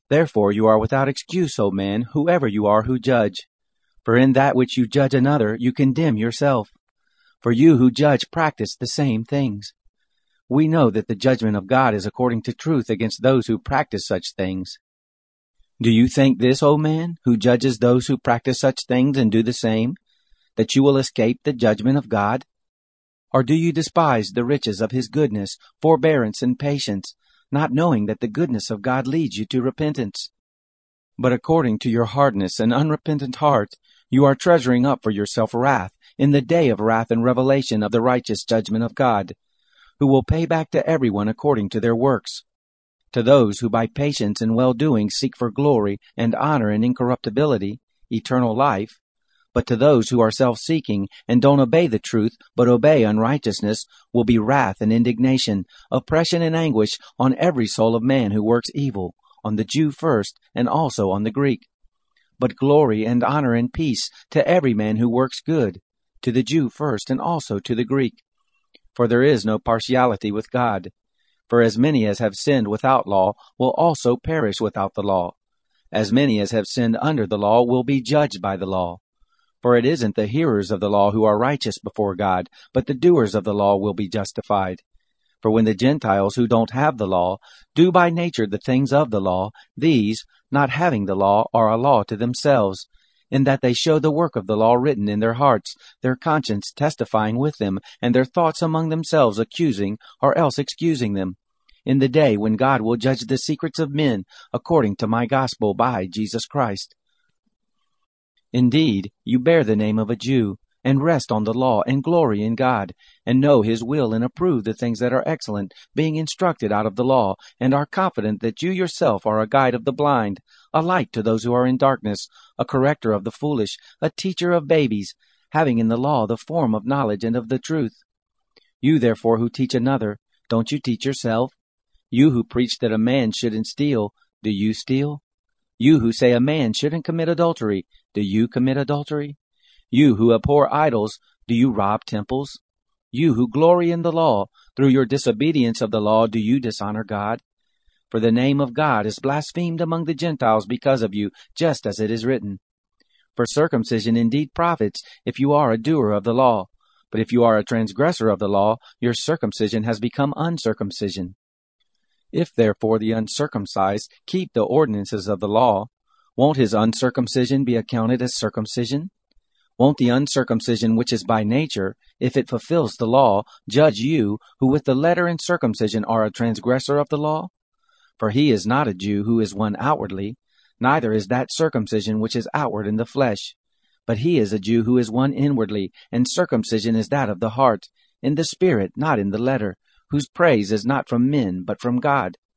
Therefore you are without excuse, O man, whoever you are who judge. For in that which you judge another, you condemn yourself. For you who judge practice the same things. We know that the judgment of God is according to truth against those who practice such things. Do you think this, O man, who judges those who practice such things and do the same, that you will escape the judgment of God? Or do you despise the riches of his goodness, forbearance, and patience, not knowing that the goodness of God leads you to repentance? But according to your hardness and unrepentant heart, you are treasuring up for yourself wrath in the day of wrath and revelation of the righteous judgment of God, who will pay back to everyone according to their works. To those who by patience and well-doing seek for glory and honor and incorruptibility, eternal life, but to those who are self-seeking and don't obey the truth but obey unrighteousness, will be wrath and indignation, oppression and anguish on every soul of man who works evil, on the Jew first and also on the Greek. But glory and honor and peace to every man who works good, to the Jew first and also to the Greek. For there is no partiality with God. For as many as have sinned without law will also perish without the law. As many as have sinned under the law will be judged by the law. For it isn't the hearers of the law who are righteous before God, but the doers of the law will be justified. For when the Gentiles who don't have the law do by nature the things of the law, these, not having the law, are a law to themselves, in that they show the work of the law written in their hearts, their conscience testifying with them, and their thoughts among themselves accusing or else excusing them, in the day when God will judge the secrets of men according to my gospel by Jesus Christ. Indeed, you bear the name of a Jew, and rest on the law, and glory in God, and know his will, and approve the things that are excellent, being instructed out of the law, and are confident that you yourself are a guide of the blind, a light to those who are in darkness, a corrector of the foolish, a teacher of babies, having in the law the form of knowledge and of the truth. You therefore who teach another, don't you teach yourself? You who preach that a man shouldn't steal, do you steal? You who say a man shouldn't commit adultery, do you commit adultery? You who abhor idols, do you rob temples? You who glory in the law, through your disobedience of the law do you dishonor God? For the name of God is blasphemed among the Gentiles because of you, just as it is written. For circumcision indeed profits, if you are a doer of the law. But if you are a transgressor of the law, your circumcision has become uncircumcision. If therefore the uncircumcised keep the ordinances of the law, won't his uncircumcision be accounted as circumcision? Won't the uncircumcision which is by nature, if it fulfills the law, judge you, who with the letter and circumcision are a transgressor of the law? For he is not a Jew who is one outwardly, neither is that circumcision which is outward in the flesh. But he is a Jew who is one inwardly, and circumcision is that of the heart, in the spirit, not in the letter, whose praise is not from men, but from God.